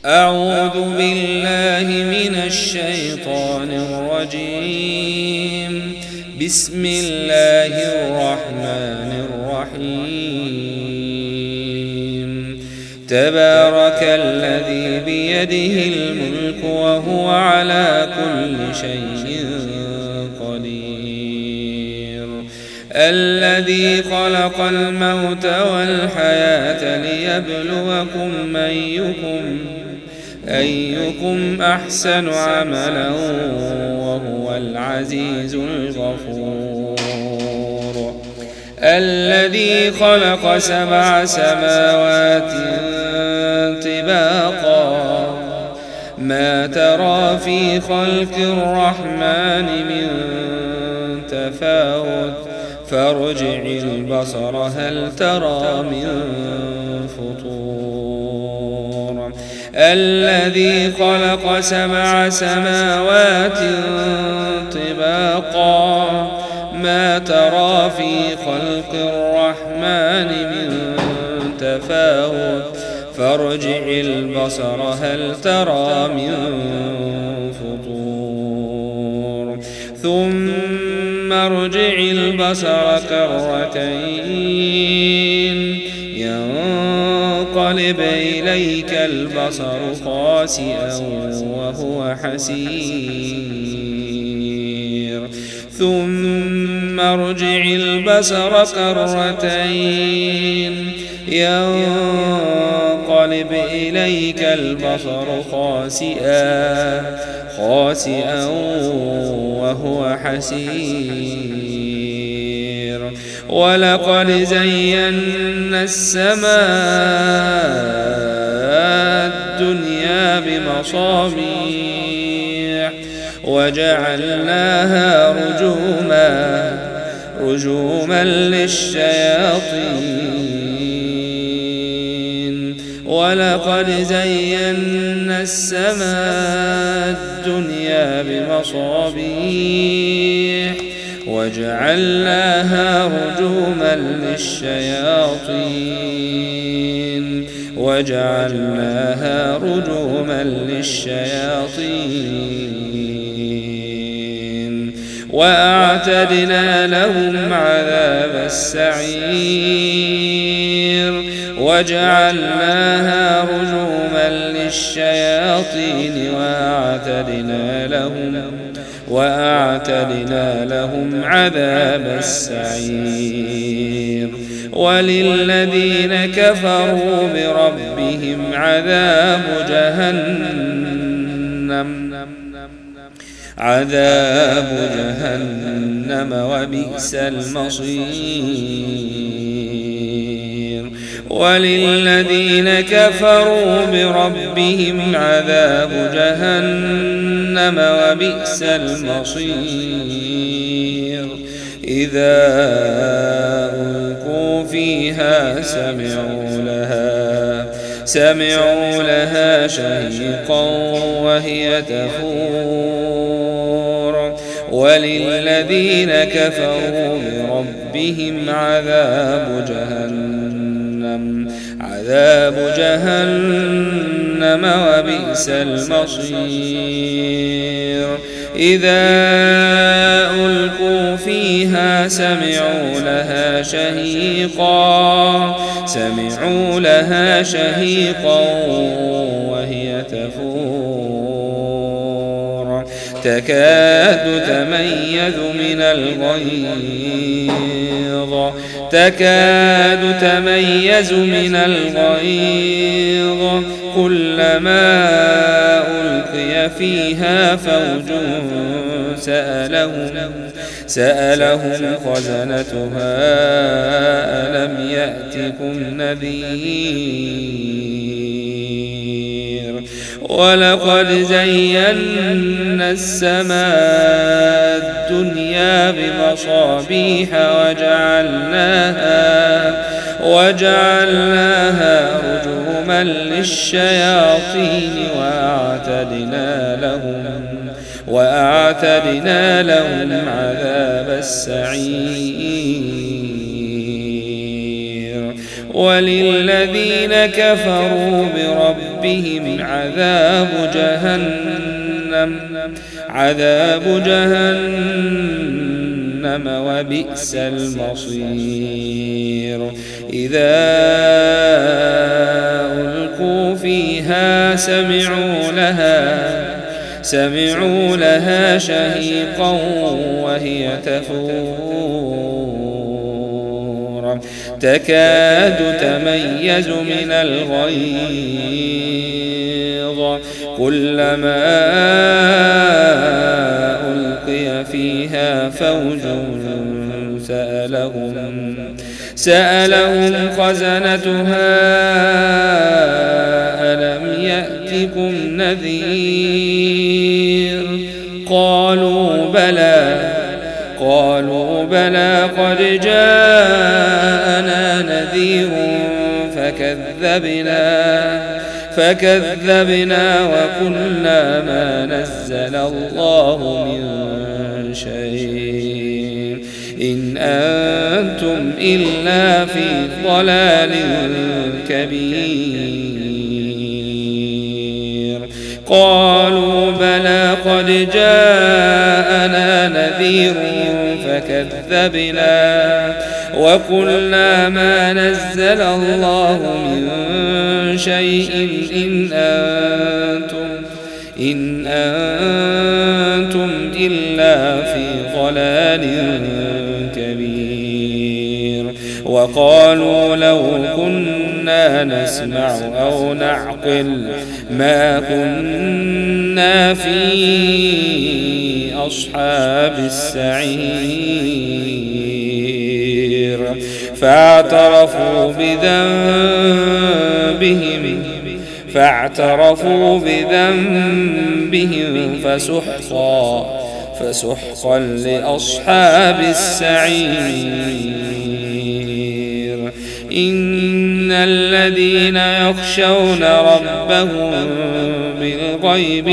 أعوذ بالله من الشيطان الرجيم. بسم الله الرحمن الرحيم. تبارك الذي بيده الملك وهو على كل شيء قدير. الذي خلق الموت والحياة ليبلوكم أيكم أحسن عملا وهو العزيز الغفور. الذي خلق 7 سماوات طباقا ما ترى في خلق الرحمن من تفاوت فارجع البصر هل ترى من فطور. الذي خلق 7 سماوات طباقا ما ترى في خلق الرحمن من تفاوت فارجع البصر هل ترى من فطور. ثم ارجع البصر كرتين ينقلب إليك البصر خاسئا وهو حسير. ثم ارجع البصر كرتين ينقلب إليك البصر خاسئا وهو حسير. ولقد زينا السماء الدنيا بمصابيح وجعلناها رجوما للشياطين. ولقد زينا السماء الدنيا بمصابيح وجعلناها رجوما للشياطين وأعتدنا لهم عذاب السعير. وجعلناها رجوما للشياطين وأعتدنا لهم عذاب السعير. وللذين كفروا بربهم عذاب جهنم وبئس المصير. وللذين كفروا بربهم عذاب جهنم وبئس المصير. إذا ألقوا فيها سمعوا لها شهيقا وهي تفور. وللذين كفروا بربهم عذاب جهنم وبئس المصير. إذا ألقوا فيها سمعوا لها شهيقا وهي تفور. تكاد تميز من الغيظ كلما ألقي فيها فوج سألهم خزنتها ألم يأتكم نذير. ولقد زينا السماء الدنيا بمصابيح وجعلناها رجوما للشياطين وأعتدنا لهم عذاب السعير. وللذين كفروا بربهم ربهم عذاب جهنم وبئس المصير. إذا ألقوا فيها سمعوا لها شهيقا وهي تفور تكاد تميز من الغيظ كلما ألقي فيها فوج سألهم خزنتها ألم يأتكم نذير قالوا بلى قد جاءنا نذير فكذبنا وقلنا ما نزل الله من شيء إن أنتم إلا في ضلال كبير. قالوا بلى قد جاءنا نذير فكذبنا وقلنا ما نزل الله من شيء إن أنتم إلا في ضلال كبير. وقالوا لو كنا نسمع أو نعقل ما كنا في أصحاب السعير فاعترفوا بذنبهم فسحقا لأصحاب السعير. إن الذين يخشون ربهم بالغيب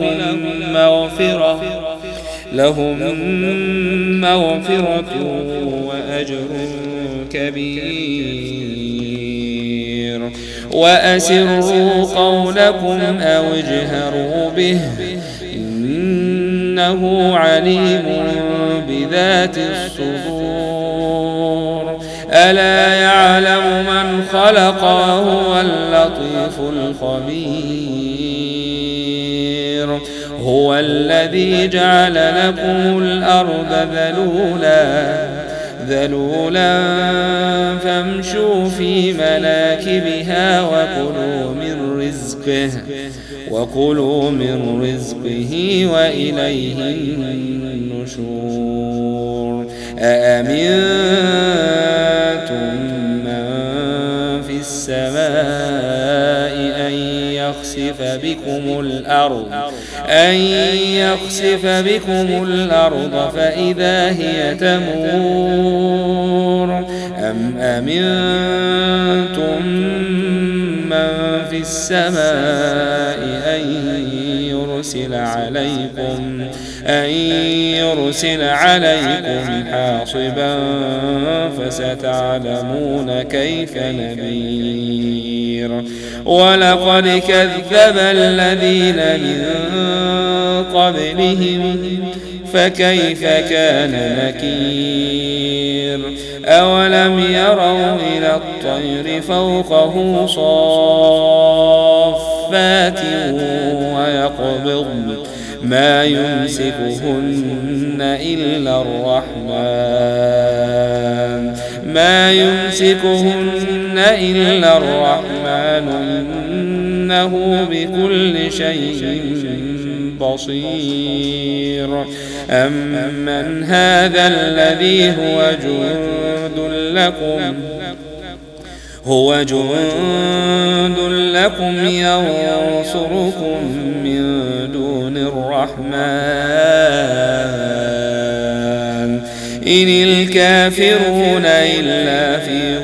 لهم مغفرة وأجر كبير. وأسروا قولكم أو اجهروا به إنه عليم بذات الصدور. ألا يعلم من خلق وهو اللطيف الخبير. هو الذي جعل لكم الأرض ذلولا فامشوا في مناكبها وكلوا من رزقه وإليه النشور. أأمنتم من في السماء يخسف بكم الأرض فإذا هي تمور. أم أمنتم من في السماء أن يرسل عليكم حاصبا فستعلمون كيف نذير. ولقد كذب الذين من قبلهم فكيف كان نكير. أولم يروا إلى الطير فوقهم صافات ويقبضن ما يمسكهن إلا الرحمن إنه بكل شيء بصير. أمن هذا الذي هو جند لكم ينصركم من دون الرحمن إن الكافرون إلا في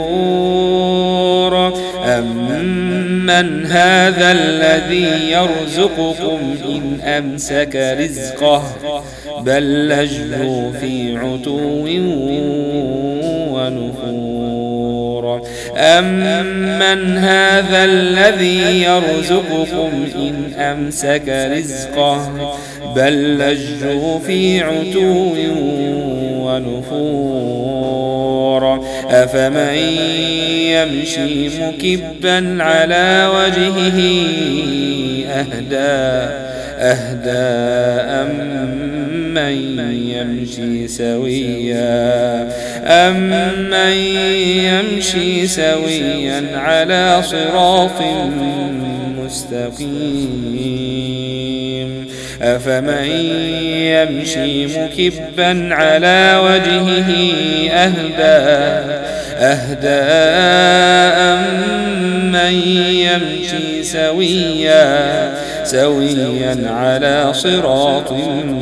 غرور. أمن هذا الذي يرزقكم إن أمسك رزقه بل لجوا في عتو ونفور. أمن هذا الذي يرزقكم إن أمسك رزقه بل لجوا في عتو ونفور أفمن يمشي مكبا على وجهه أهدى أمن يمشي سويا على صراط مستقيم أفمن يمشي مكبا على وجهه أهدى أمن يمشي سويا على صراط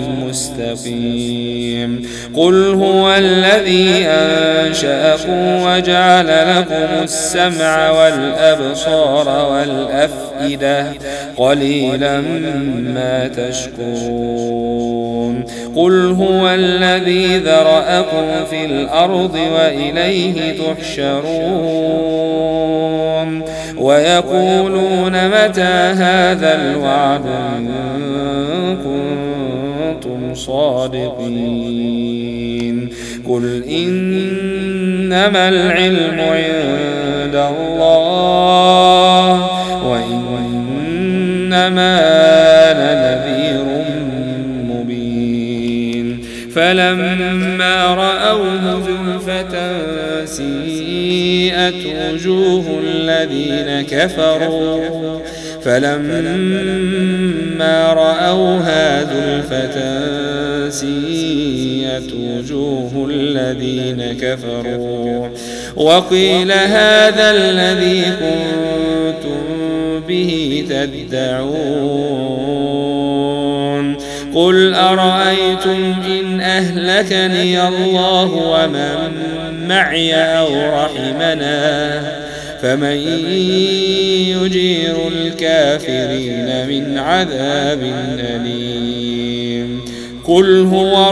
مستقيم قل هو الذي أنشأكم وجعل لكم السمع والأبصار والأفئدة قليلا ما تشكرون قل هو الذي ذرأكم في الأرض وإليه تحشرون ويقولون متى هذا الوعد إن كنتم صادقين قل إنما العلم عند الله وإنما أنا نذير مبين فلما رأوه زلفة سيئت وجوه الذين كفروا فلما رأوها زلفة سيئت وجوه الذين كفروا وقيل هذا الذي كنتم به تدعون قل أرأيتم إن أهلكني الله ومن معي أو رحمنا فمن يجير الكافرين من عذاب أليم قل هو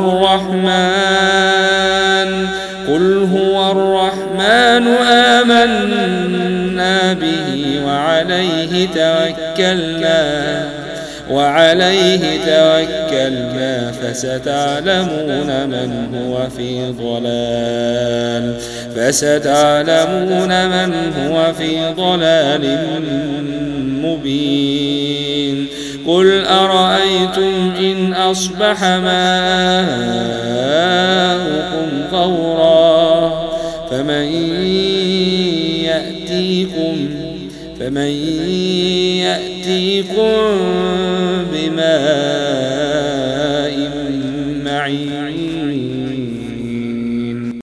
الرحمن آمنا به وعليه توكلنا فستعلمون من هو في ضلال مبين قل أرأيتم إن أصبح ماؤكم غورا فمن يأتيكم بماء معين.